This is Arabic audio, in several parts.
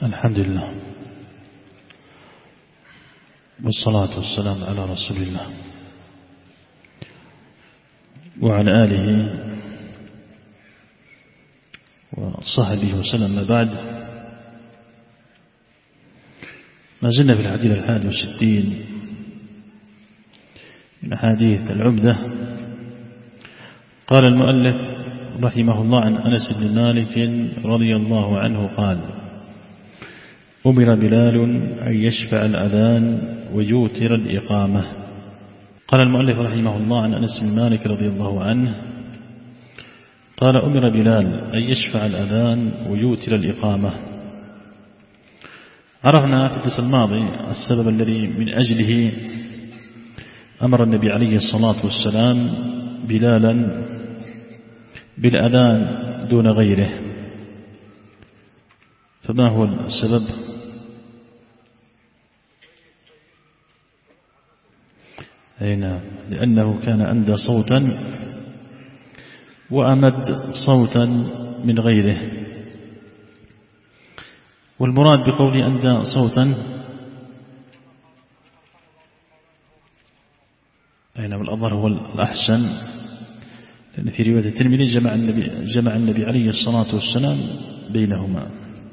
الحمد لله والصلاة والسلام على رسول الله وعلى آله وصحبه وسلم. ما بعد، ما زلنا في الحديث 61 من أحاديث العمدة. قال المؤلف رحمه الله عن أنس بن مالك رضي الله عنه قال: أمر بلال أن يشفع الأذان ويوتر الإقامة. قال المؤلف رحمه الله عن أنس بن مالك رضي الله عنه قال: أمر بلال أن يشفع الأذان ويوتر الإقامة. عرفنا في الدرس الماضي السبب الذي من أجله أمر النبي عليه الصلاة والسلام بلالا بالأذان دون غيره. فما هو السبب؟ نعم، لأنه كان أندى صوتا وأمد صوتا من غيره. والمراد بقول أندى صوتا والأظهر هو الأحسن، لأن في رواية الترمذي جمع النبي عليه الصلاة والسلام بينهما،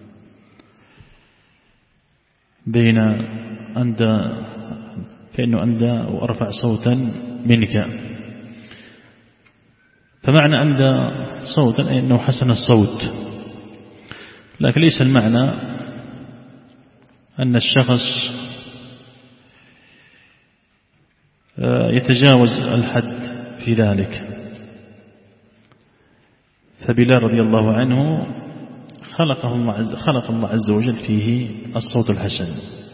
بين أندى فإنه أندى وأرفع صوتا منك. فمعنى أندى صوتا أي أنه حسن الصوت، لكن ليس المعنى أن الشخص يتجاوز الحد في ذلك. فبلال رضي الله عنه خلق الله عز وجل فيه الصوت الحسن.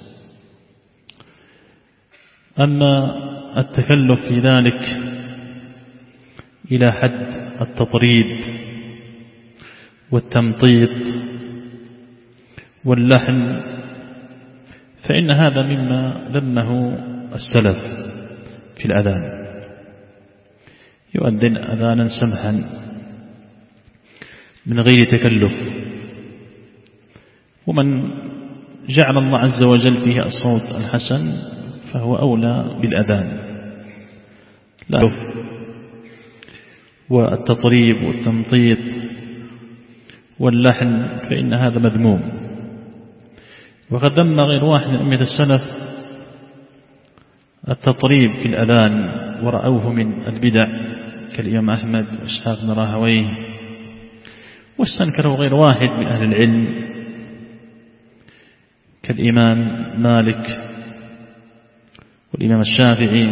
أما التكلف في ذلك إلى حد التطريب والتمطيط واللحن فإن هذا مما ذمه السلف في الأذان. يؤذن أذانا سمحا من غير تكلف، ومن جعل الله عز وجل فيه الصوت الحسن فهو أولى بالأذان، لا والتطريب والتمطيط واللحن فإن هذا مذموم. وقد ذم غير واحد من أئمة السلف التطريب في الأذان ورأوه من البدع كالإمام أحمد وإسحاق بن راهويه، واستنكره غير واحد من أهل العلم كالإمام مالك والإمام الشافعي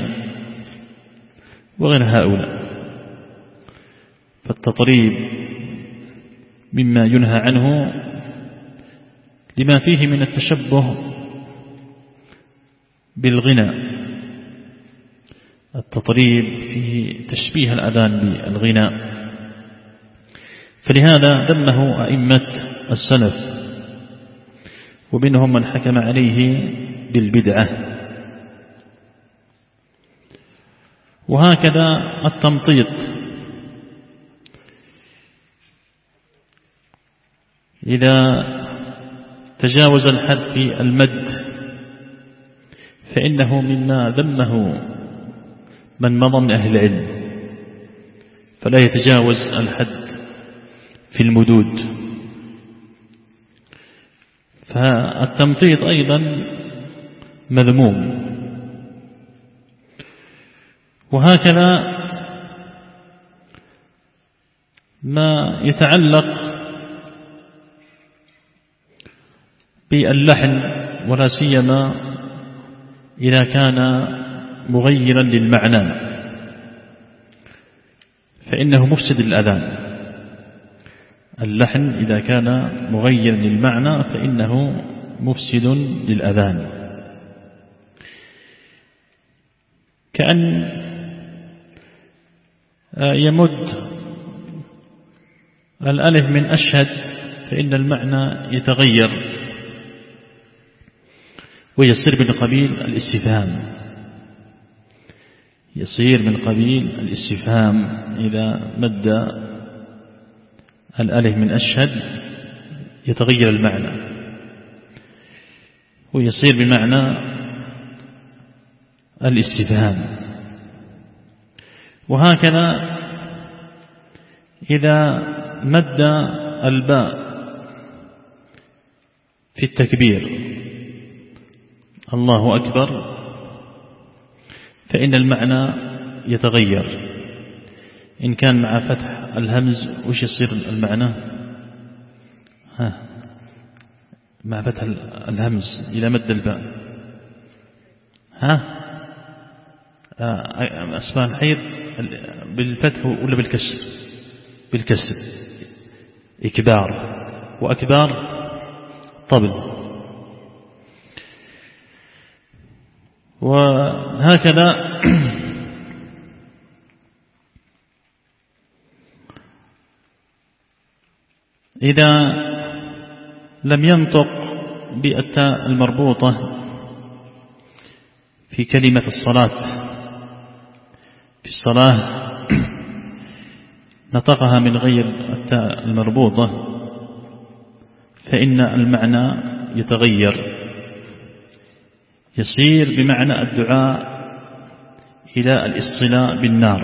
وغير هؤلاء. فالتطريب مما ينهى عنه لما فيه من التشبه بالغنى. التطريب فيه تشبيه الأذان بالغنى، فلهذا ذمه أئمة السلف، ومنهم من حكم عليه بالبدعة. وهكذا التمطيط إذا تجاوز الحد في المد فإنه مما ذمه من مضى من أهل العلم، فلا يتجاوز الحد في المدود. فالتمطيط أيضا مذموم. وهكذا ما يتعلق باللحن، ولا سيما إذا كان مغيرا للمعنى فإنه مفسد للأذان. اللحن إذا كان مغيرا للمعنى فإنه مفسد للأذان، كأن يمد الألف من أشهد فإن المعنى يتغير ويصير من قبيل الاستفهام، يصير من قبيل الاستفهام إذا مد الألف من أشهد يتغير المعنى. ويصير بمعنى الاستفهام. وهكذا إذا مد الباء في التكبير الله أكبر فإن المعنى يتغير. إن كان مع فتح الهمز وش يصير المعنى؟ مع فتح الهمز إلى مد الباء أسماء الحيض بالفتح ولا بالكسر؟ بالكسر إكبار، وأكبار طبل. وهكذا إذا لم ينطق بالتاء المربوطة في كلمة الصلاة في الصلاة نطقها من غير التاء المربوطة فإن المعنى يتغير، يصير بمعنى الدعاء إلى الاصطلاء بالنار،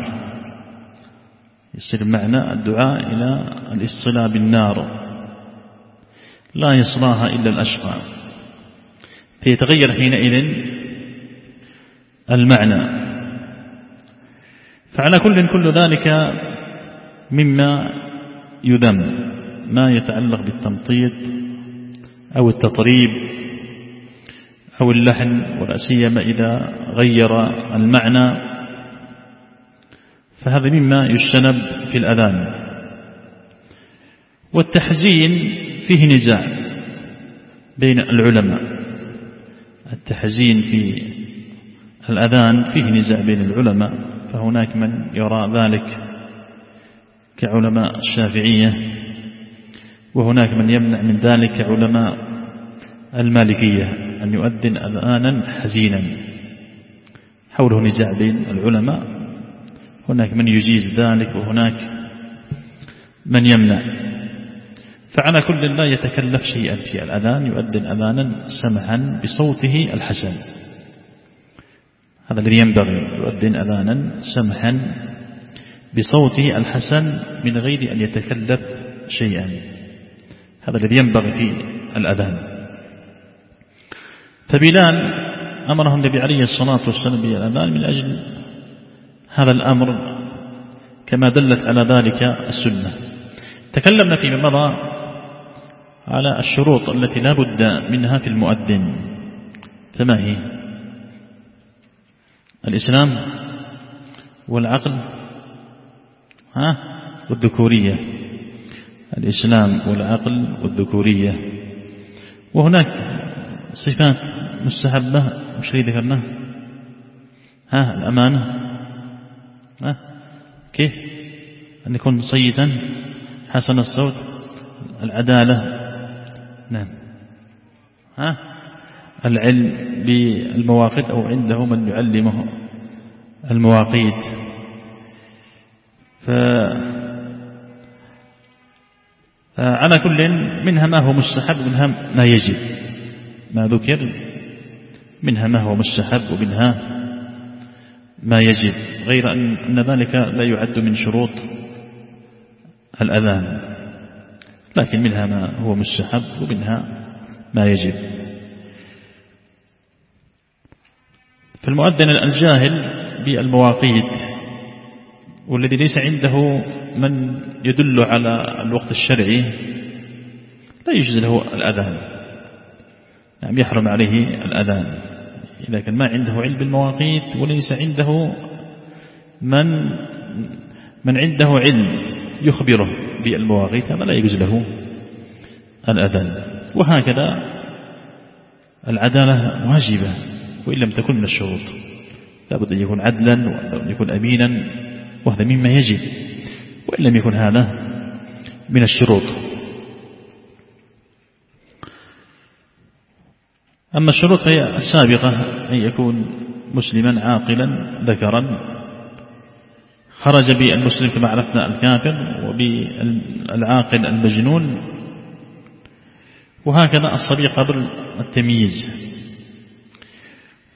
يصير بمعنى الدعاء إلى الاصطلاء بالنار لا يصلاها إلا الأشقى، فيتغير حينئذ المعنى. فعلى كل ذلك مما يذم، ما يتعلق بالتمطيط أو التطريب أو اللحن، ولا سيما إذا غير المعنى، فهذا مما يجتنب في الأذان. والتحزين فيه نزاع بين العلماء، التحزين في الأذان فيه نزاع بين العلماء، فهناك من يرى ذلك كعلماء الشافعية، وهناك من يمنع من ذلك كعلماء المالكية أن يؤذن أذانا حزينا. حوله نزاع بين العلماء، هناك من يجيز ذلك وهناك من يمنع. فعلى كل لا يتكلف شيئا في الأذان، يؤذن أذانا سمحا بصوته الحسن، هذا الذي ينبغي، يؤذن أذانا سمحا بصوته الحسن من غير أن يتكلف شيئا، هذا الذي ينبغي في الأذان. فبلال أمره النبي عليه الصلاة والسلام بالأذان من أجل هذا الأمر كما دلت على ذلك السنة. تكلمنا فيما مضى على الشروط التي لا بد منها في المؤذن، فما هي؟ الإسلام والعقل والذكورية، الإسلام والعقل والذكورية. وهناك صفات مستحبة مش اللي ذكرناه، الأمانة، كيف أن يكون صيتا حسن الصوت، العدالة، نعم، العلم بالمواقيت أو عنده من يعلمه المواقيت. فعلى كل منها ما هو مستحب ومنها ما يجب، ما ذكر منها ما هو مستحب ومنها ما يجب، غير أن ذلك لا يعد من شروط الأذان، لكن منها ما هو مستحب ومنها ما يجب. فالمؤذن الجاهل بالمواقيت والذي ليس عنده من يدل على الوقت الشرعي لا يجوز له الأذان، نعم يحرم عليه الأذان إذا كان ما عنده علم بالمواقيت وليس عنده من عنده علم يخبره بالمواقيت، هذا لا يجوز له الأذان. وهكذا العدالة واجبة وإن لم تكن من الشروط، لابد أن يكون عدلا وأن يكون أمينا، وهذا مما يجب وإن لم يكن هذا من الشروط. أما الشروط فهي السابقة، أن يكون مسلما عاقلا ذكرا، خرج بالمسلم كما عرفنا الكافر، وبالعاقل المجنون، وهكذا الصبي قبل التمييز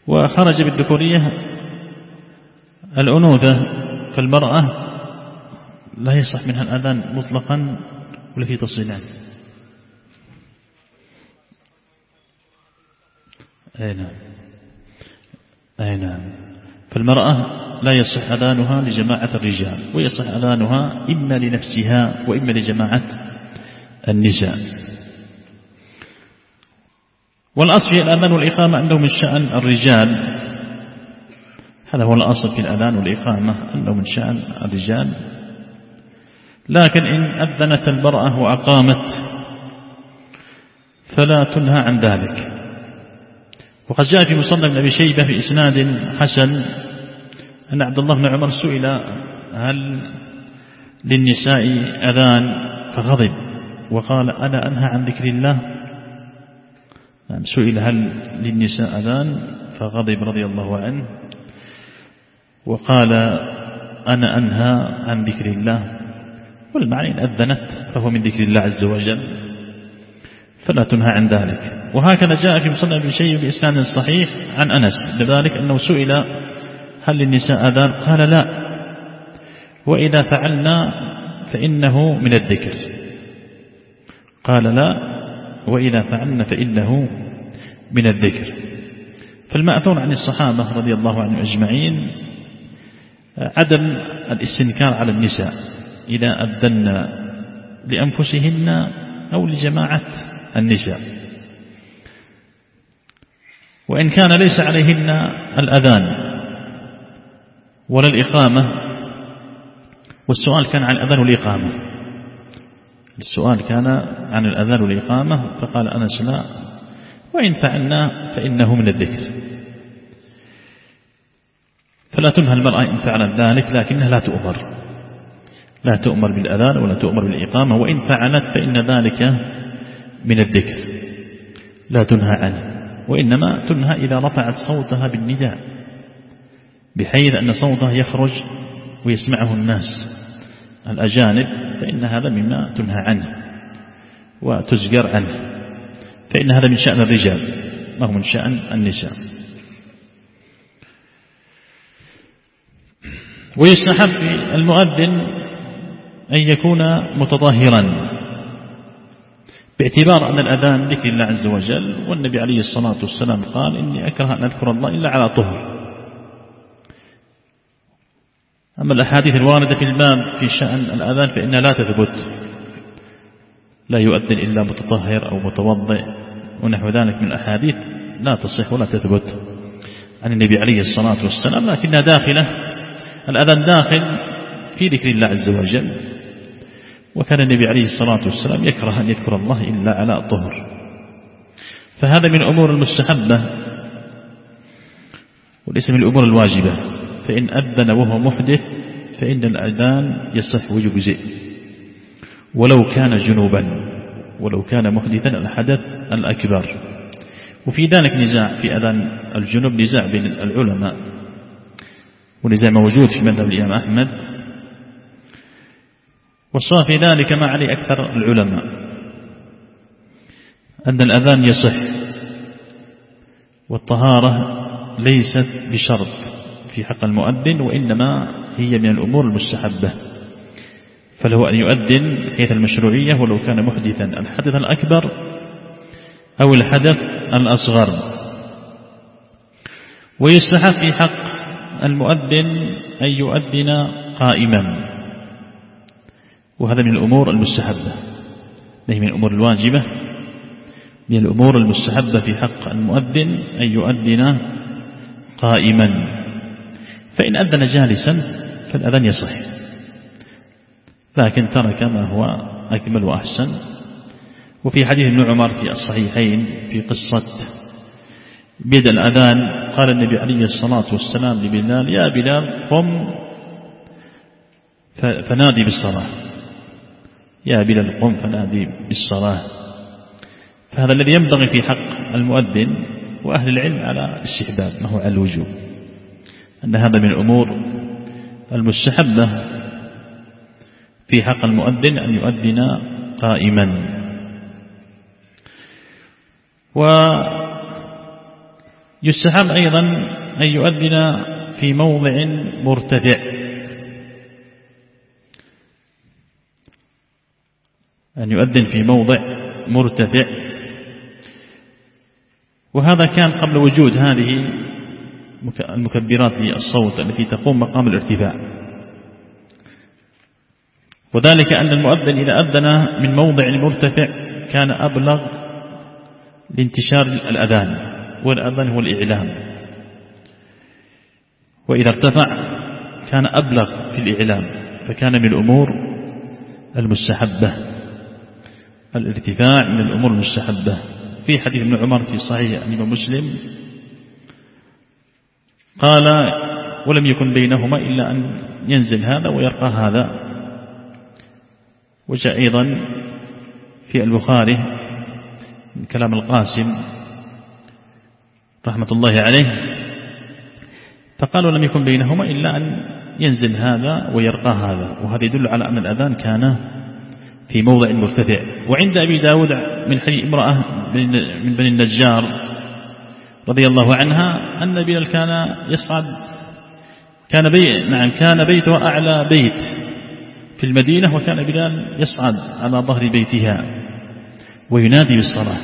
وخرج بالذكورية الأنوثة، فالمرأة لا يصح منها الأذان مطلقا ولا في تفصيل عنه. أي نعم. فالمرأة لا يصح أذانها لجماعة الرجال، ويصح أذانها إما لنفسها وإما لجماعة النساء. والأصل في الأذان والإقامة أنه من شأن الرجال، هذا هو الأصل في الأذان والإقامة أنه من شأن الرجال. لكن إن أذنت المرأة وأقامت فلا تنهى عن ذلك. وقد جاء في مصنف ابن أبي شيبة في إسناد حسن أن عبد الله بن عمر سئل هل للنساء أذان فغضب وقال أنا أنهى عن ذكر الله. سئل هل للنساء أذان فغضب رضي الله عنه وقال أنا أنهى عن ذكر الله. والمعنى إن أذنت فهو من ذكر الله عز وجل فلا تنهى عن ذلك. وهكذا جاء في مصنف ابن شيبة بإسناد صحيح عن أنس لذلك أنه سئل هل للنساء أذان قال لا، وإذا فعلنا فإنه من الذكر. قال لا، وإذا فعلنا فإنه من الذكر. فالمأثور عن الصحابة رضي الله عنهم أجمعين عدم الاستنكار على النساء إذا أذن لأنفسهن أو لجماعة النساء، وإن كان ليس عليهن الأذان ولا الإقامة. والسؤال كان عن الأذان والإقامة، السؤال كان عن الأذان والإقامة، فقال أنس لا، وإن فعلنا فإنه من الذكر. فلا تنهى المرأة إن فعلت ذلك، لكنها لا تؤمر بالأذان ولا تؤمر بالإقامة، وإن فعلت فإن ذلك من الذكر لا تنهى عنه، وإنما تنهى إذا رفعت صوتها بالنداء بحيث أن صوتها يخرج ويسمعه الناس الأجانب، فإن هذا مما تنهى عنه وتزجر عنه، فإن هذا من شأن الرجال ما هو من شأن النساء. ويستحب المؤذن أن يكون متطهرا، باعتبار أن الأذان ذكر الله عز وجل، والنبي عليه الصلاة والسلام قال إني أكره أن أذكر الله إلا على طهر. أما الأحاديث الواردة في الباب في شأن الأذان فإنها لا تثبت، لا يؤذن إلا متطهر أو متوضئ ونحو ذلك من الأحاديث لا تصح ولا تثبت عن النبي عليه الصلاة والسلام، لكنها داخلة، الأذان داخل في ذكر الله عز وجل، وكان النبي عليه الصلاة والسلام يكره أن يذكر الله إلا على طهر. فهذا من الأمور المستحبة وليس من الأمور الواجبة. فإن أذن وهو محدث فإن الأذان يصح ويجزئ ولو كان جنوبا، ولو كان محدثا الحدث الأكبر. وفي ذلك نزاع في أذان الجنوب، نزاع بين العلماء، ونزاع موجود في مذهب الإمام أحمد، والصواب في ذلك ما عليه أكثر العلماء أن الأذان يصح، والطهارة ليست بشرط في حق المؤذن، وإنما هي من الأمور المستحبة. فله أن يؤذن حيث المشروعية ولو كان محدثا الحدث الأكبر أو الحدث الأصغر. ويستحب في حق المؤذن أن يؤذن قائما، وهذا من الأمور المستحبة، ليس من الأمور الواجبة، من الأمور المستحبة في حق المؤذن أن يؤذن قائما. فإن أذن جالسا فالأذان يصح، لكن ترك ما هو أكمل وأحسن. وفي حديث ابن عمر في الصحيحين في قصة بدء الأذان قال النبي عليه الصلاة والسلام لبلال يا بلال قم فنادي بالصلاة، يا بلال قم فنادي بالصلاة. فهذا الذي ينبغي في حق المؤذن، وأهل العلم على استحباب ما هو على الوجوب، أن هذا من الأمور المستحبة في حق المؤذن أن يؤذن قائما. يستحب أيضا أن يؤذن في موضع مرتفع، أن يؤذن في موضع مرتفع، وهذا كان قبل وجود هذه المكبرات للصوت التي تقوم مقام الارتفاع. وذلك أن المؤذن إذا أذن من موضع مرتفع كان أبلغ لانتشار الأذان، والأذان هو الإعلام، وإذا ارتفع كان أبلغ في الإعلام، فكان من الأمور المستحبة. الارتفاع من الأمور المستحبة. في حديث ابن عمر في صحيح الإمام مسلم قال: ولم يكن بينهما إلا أن ينزل هذا ويرقى هذا. وجاء أيضا في البخاري من كلام القاسم رحمة الله عليه فقال: ولم يكن بينهما إلا أن ينزل هذا ويرقى هذا. وهذا يدل على أن الأذان كان في موضع مرتفع. وعند أبي داود من حديث امرأة من بني النجار رضي الله عنها أن بلال كان يصعد، كان بيته أعلى بيت في المدينة، وكان بلال يصعد على ظهر بيتها وينادي بالصلاة.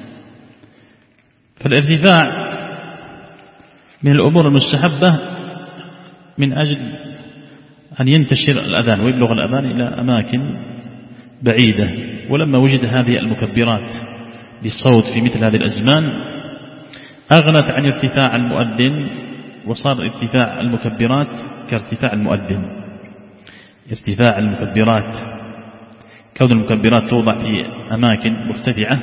فالارتفاع من الأمور المستحبة من أجل أن ينتشر الأذان ويبلغ الأذان إلى أماكن بعيدة. ولما وجد هذه المكبرات للصوت في مثل هذه الأزمان أغنت عن ارتفاع المؤذن، وصار ارتفاع المكبرات كارتفاع المؤذن. ارتفاع المكبرات، كون المكبرات توضع في أماكن مرتفعة،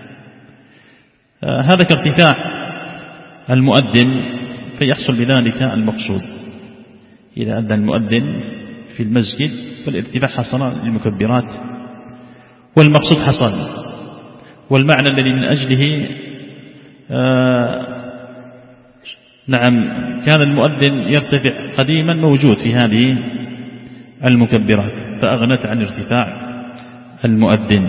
هذا كارتفاع المؤذن، فيحصل بذلك المقصود. إذا أذن المؤذن في المسجد فالارتفاع حصل للمكبرات والمقصود حصل. والمعنى الذي من أجله كان المؤذن يرتفع قديما موجود في هذه المكبرات، فأغنت عن ارتفاع المؤذن.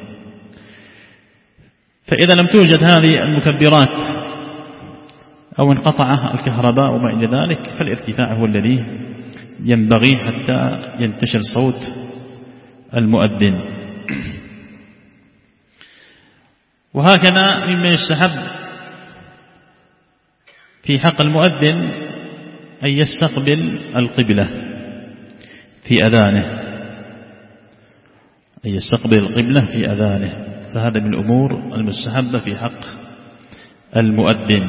فإذا لم توجد هذه المكبرات أو انقطع الكهرباء وما إلى ذلك فالارتفاع هو الذي ينبغي حتى ينتشر صوت المؤذن. وهكذا مما يستحب في حق المؤذن أن يستقبل القبلة في أذانه، أن يستقبل القبلة في أذانه، فهذا من الأمور المستحبة في حق المؤذن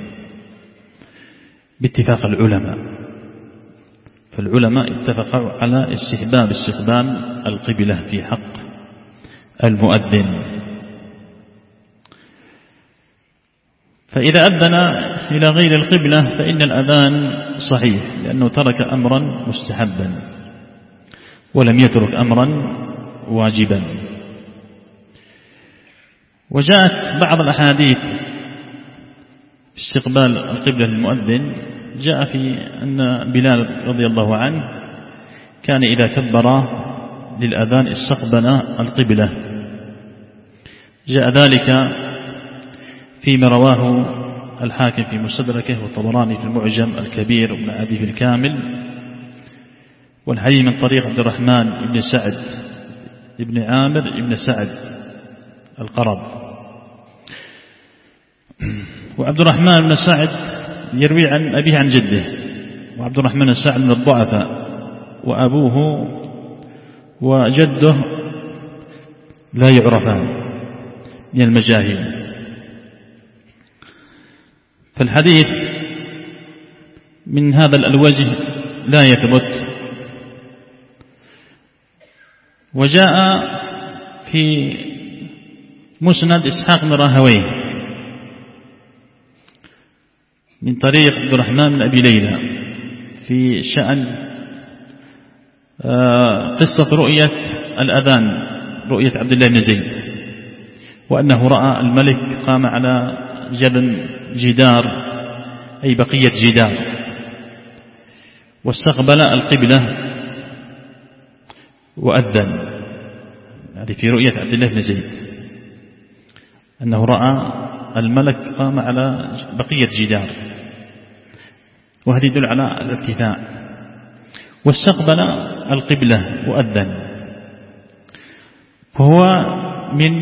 باتفاق العلماء. فالعلماء اتفقوا على استقبال القبلة في حق المؤذن. فإذا أذن إلى غير القبلة فإن الأذان صحيح، لأنه ترك أمرا مستحبا ولم يترك أمرا واجبا. وجاءت بعض الأحاديث في استقبال القبلة للمؤذن، جاء في أن بلال رضي الله عنه كان إذا كبر للأذان استقبل القبلة. جاء ذلك فيما رواه الحاكم في مستدركه والطبراني في المعجم الكبير وابن عدي في الكامل، والحديث من طريق عبد الرحمن بن سعد بن عامر بن سعد القرض. وعبد الرحمن بن سعد يروي عن أبيه عن جده، وعبد الرحمن بن سعد من الضعفاء، وأبوه وجده لا يعرفان من المجاهيل. فالحديث من هذا الوجه لا يثبت. وجاء في مسند إسحاق بن راهويه من طريق عبد الرحمن بن أبي ليلى في شأن قصة رؤية الأذان، رؤية عبد الله بن زيد، وأنه رأى الملك قام على جدار أي بقية جدار واستقبل القبلة وأذن. هذه في رؤية عبد الله بن زيد أنه رأى الملك قام على بقية جدار، وهذا يدل على الارتفاع. واستقبل القبلة وأذن، وهو من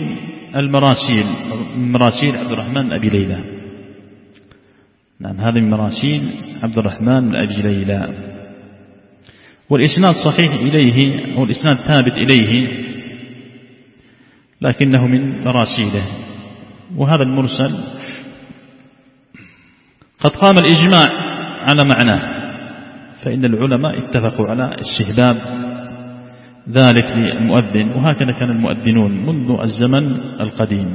مراسيل عبد الرحمن بن أبي ليلى. نعم، هذا من مراسيل عبد الرحمن بن أبي ليلى، والإسناد صحيح إليه، أو الإسناد ثابت إليه، لكنه من مراسيله. وهذا المرسل قد قام الإجماع على معناه، فإن العلماء اتفقوا على استحباب ذلك للمؤذن، وهكذا كان المؤذنون منذ الزمن القديم،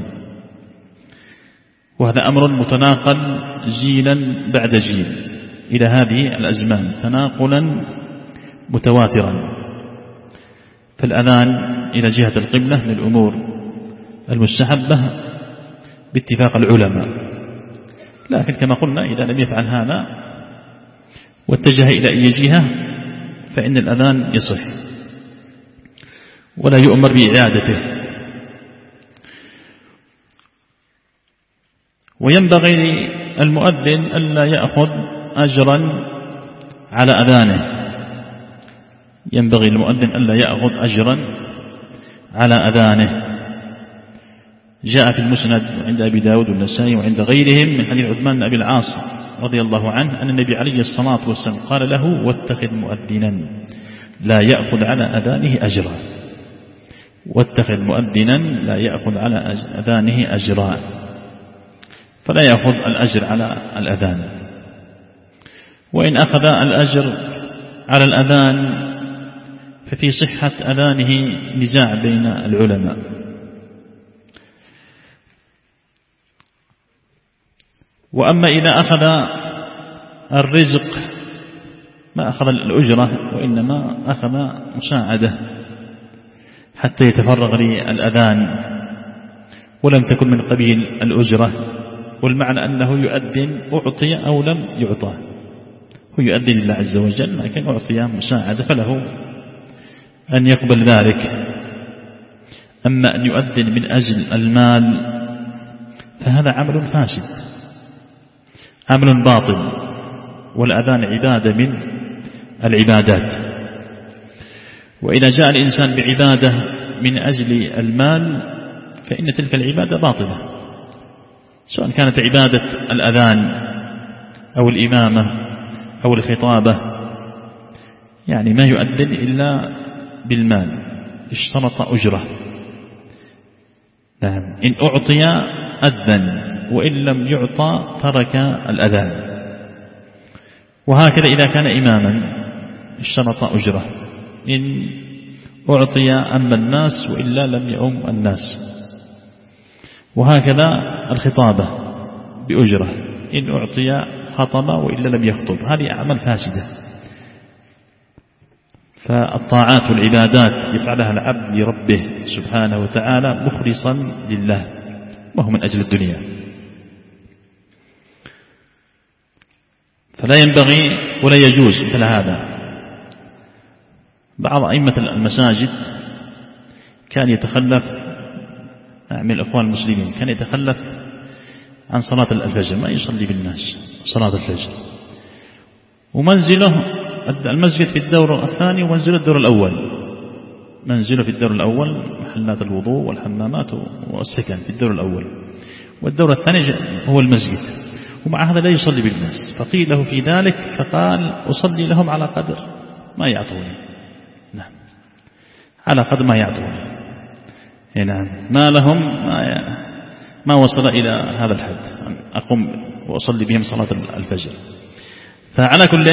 وهذا أمر متناقل جيلا بعد جيل إلى هذه الأزمان، تناقلا متواترا. فالأذان إلى جهة القبلة من الأمور المستحبة باتفاق العلماء، لكن كما قلنا إذا لم يفعل هذا واتجه إلى أي جهة فإن الأذان يصح ولا يؤمر بإعادته. وينبغي للمؤذن ألا يأخذ أجرا على أذانه، ينبغي للمؤذن ألا يأخذ أجرا على أذانه. جاء في المسند عند أبي داود والنسائي وعند غيرهم من حديث عثمان بن أبي العاص رضي الله عنه أن النبي عليه الصلاة والسلام قال له: واتخذ مؤذنا لا يأخذ على أذانه أجرا. واتخذ مؤذنا لا يأخذ على أذانه أجرا، فلا يأخذ الأجر على الأذان. وإن أخذ الأجر على الأذان ففي صحة أذانه نزاع بين العلماء. وأما إذا أخذ الرزق ما أخذ الأجرة، وإنما أخذ مساعدة حتى يتفرغ للأذان ولم تكن من قبيل الأجرة، والمعنى أنه يؤذن أعطي أو لم يعطى، هو يؤذن لله عز وجل لكن أعطي مساعدة فله أن يقبل ذلك. أما أن يؤذن من أجل المال فهذا عمل فاسد، عمل باطل، والأذان عبادة من العبادات. وإذا جاء الإنسان بعبادة من أجل المال فإن تلك العبادة باطلة، سواء كانت عبادة الأذان أو الإمامة أو الخطابة، يعني ما يؤذن إلا بالمال، اشترط أجرة. نعم، إن أعطي أذن وإن لم يعطى ترك الأذان. وهكذا إذا كان إماما اشترط أجرة، إن أعطي أم الناس وإلا لم يؤم الناس. وهكذا الخطابة بأجرة، إن أعطي خطب وإلا لم يخطب، هذه أعمال فاسدة. فالطاعات والعبادات يفعلها العبد لربه سبحانه وتعالى مخلصا لله، وهو من أجل الدنيا. فلا ينبغي ولا يجوز مثل هذا. بعض أئمة المساجد كان يتخلف من الأخوان المسلمين، كان يتخلف عن صلاة الفجر، ما يصلي بالناس صلاة الفجر، ومنزله المسجد في الدور الثاني ومنزله الدور الأول. منزله في الدور الأول محلات الوضوء والحمامات والسكن في الدور الأول، والدور الثاني هو المسجد، ومع هذا لا يصلي بالناس. فقيل له في ذلك فقال: أصلي لهم على قدر ما يعطوني. نعم، على قدر ما يعطوني. نعم، ما لهم ما وصل إلى هذا الحد أقوم وأصلي بهم صلاة الفجر. فعلى كل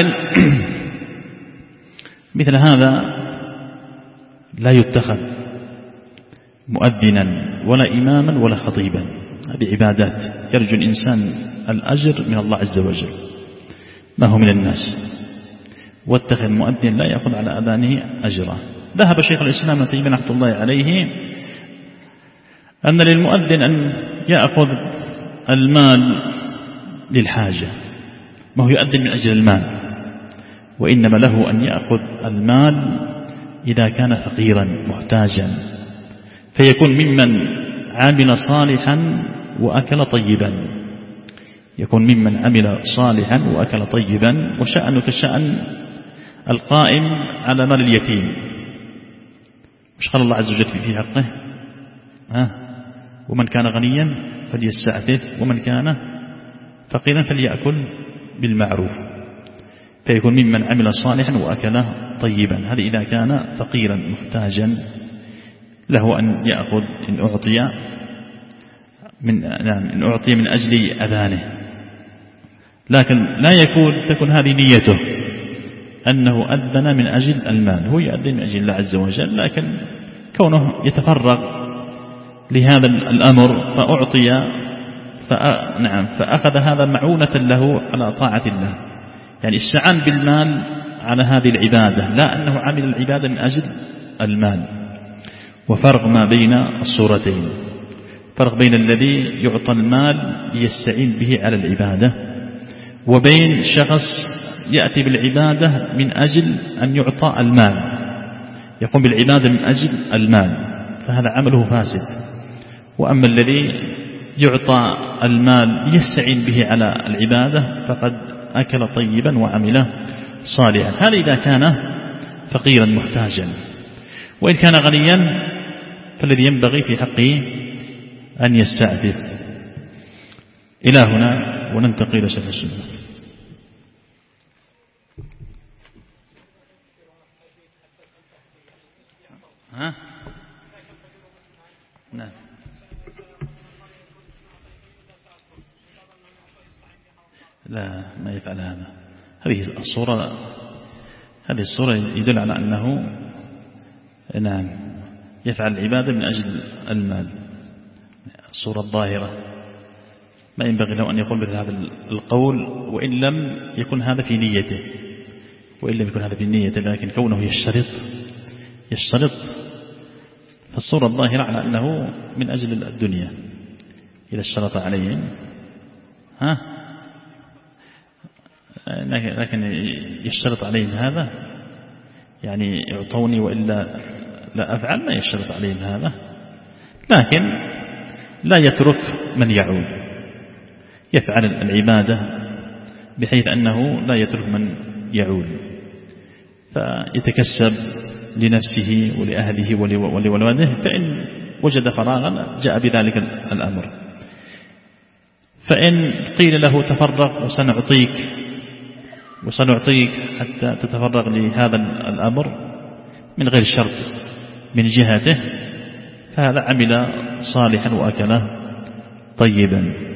مثل هذا لا يتخذ مؤذنا ولا إماما ولا خطيبا، هذه عبادات يرجو الإنسان الأجر من الله عز وجل ما هو من الناس. واتخذ مؤذن لا يأخذ على أذانه أجرا. ذهب شيخ الإسلام ابن تيمية رحمة الله عليه أن للمؤذن أن يأخذ المال للحاجة، ما هو يؤذن من أجل المال، وإنما له أن يأخذ المال إذا كان فقيرا محتاجا، فيكون ممن عمل صالحا وأكل طيبا، يكون ممن عمل صالحا وأكل طيبا. وشأنه كشأن القائم على مال اليتيم، مش قال الله عز وجل في حقه ومن كان غنيا فليستعفف ومن كان فقيرا فليأكل بالمعروف، فيكون ممن عمل صالحا وأكل طيبا. هذا إذا كان فقيرا محتاجا له أن يأخذ إن أعطي من أجل أذانه، لكن لا تكون هذه نيته أنه أذن من أجل المال، هو يأذن من أجل الله عز وجل، لكن كونه يتفرغ لهذا الأمر فأعطي فأخذ هذا معونة له على طاعة الله، يعني استعان بالمال على هذه العبادة، لا أنه عمل العبادة من أجل المال. وفرق ما بين الصورتين، فرق بين الذي يعطى المال ليستعين به على العبادة، وبين شخص يأتي بالعبادة من أجل أن يعطى المال، يقوم بالعبادة من أجل المال، فهذا عمله فاسد. وأما الذي يعطى المال ليستعين به على العبادة فقد أكل طيبا وعمل صالحا. هذا إذا كان فقيرا محتاجا، وإن كان غنيا فالذي ينبغي في حقه أن يستعفف. إلى هنا وننتقل إلى شرح السنة. نعم. لا، ما يفعل هذا. هذه الصورة يدل على أنه يفعل العبادة من أجل المال، الصورة الظاهرة. ما ينبغي له أن يقول مثل هذا القول وإن لم يكن هذا في نيته، لكن كونه يشترط فالصورة الظاهرة على أنه من أجل الدنيا. إذا اشترط عليهم لكن يشترط عليهم هذا، يعني يعطوني وإلا لا أفعل، ما يشترط عليهم هذا، لكن لا يترك من يعود، يفعل العبادة بحيث أنه لا يترك من يعود، فيتكسب لنفسه ولأهله ولولده، فإن وجد فراغا جاء بذلك الأمر. فإن قيل له تفرغ وسنعطيك حتى تتفرغ لهذا الأمر من غير شرط من جهته، فهذا عمل صالحا وأكله طيبا.